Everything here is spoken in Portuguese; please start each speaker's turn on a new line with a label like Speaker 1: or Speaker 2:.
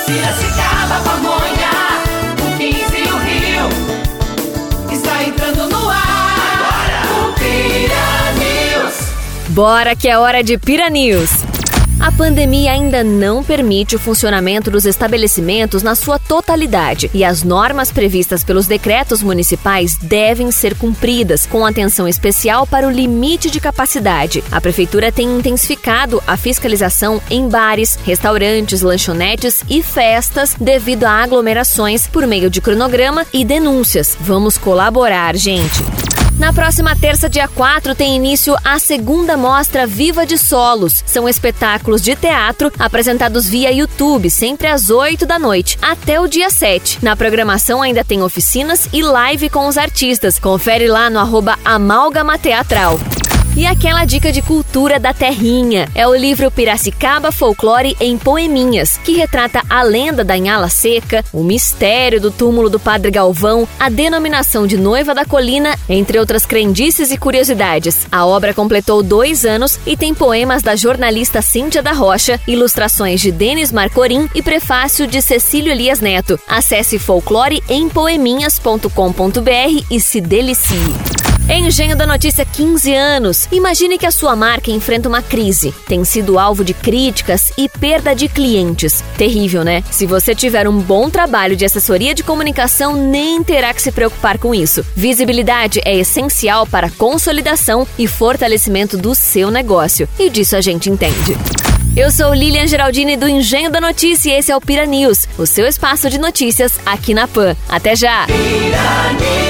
Speaker 1: Piracicaba, Pamonha, o 15 e o Rio. Está entrando no ar. Agora, o Pira News.
Speaker 2: Bora que é hora de Pira News. A pandemia ainda não permite o funcionamento dos estabelecimentos na sua totalidade e as normas previstas pelos decretos municipais devem ser cumpridas, com atenção especial para o limite de capacidade. A Prefeitura tem intensificado a fiscalização em bares, restaurantes, lanchonetes e festas devido a aglomerações por meio de cronograma e denúncias. Vamos colaborar, gente! Na próxima terça, dia 4, tem início a segunda mostra Viva de Solos. São espetáculos de teatro apresentados via YouTube, sempre às 8 da noite, até o dia 7. Na programação ainda tem oficinas e live com os artistas. Confere lá no @amálgamateatral. E aquela dica de cultura da terrinha é o livro Piracicaba Folclore em Poeminhas, que retrata a lenda da Inhala Seca, o mistério do túmulo do Padre Galvão, a denominação de Noiva da Colina, entre outras crendices e curiosidades. A obra completou 2 anos e tem poemas da jornalista Cíntia da Rocha, ilustrações de Denis Marcorim e prefácio de Cecílio Elias Neto. Acesse folcloreempoeminhas.com.br e se delicie. Engenho da Notícia 15 anos. Imagine que a sua marca enfrenta uma crise. Tem sido alvo de críticas e perda de clientes. Terrível, né? Se você tiver um bom trabalho de assessoria de comunicação, nem terá que se preocupar com isso. Visibilidade é essencial para a consolidação e fortalecimento do seu negócio. E disso a gente entende. Eu sou Lilian Geraldini do Engenho da Notícia e esse é o Pira News, o seu espaço de notícias aqui na PAN. Até já!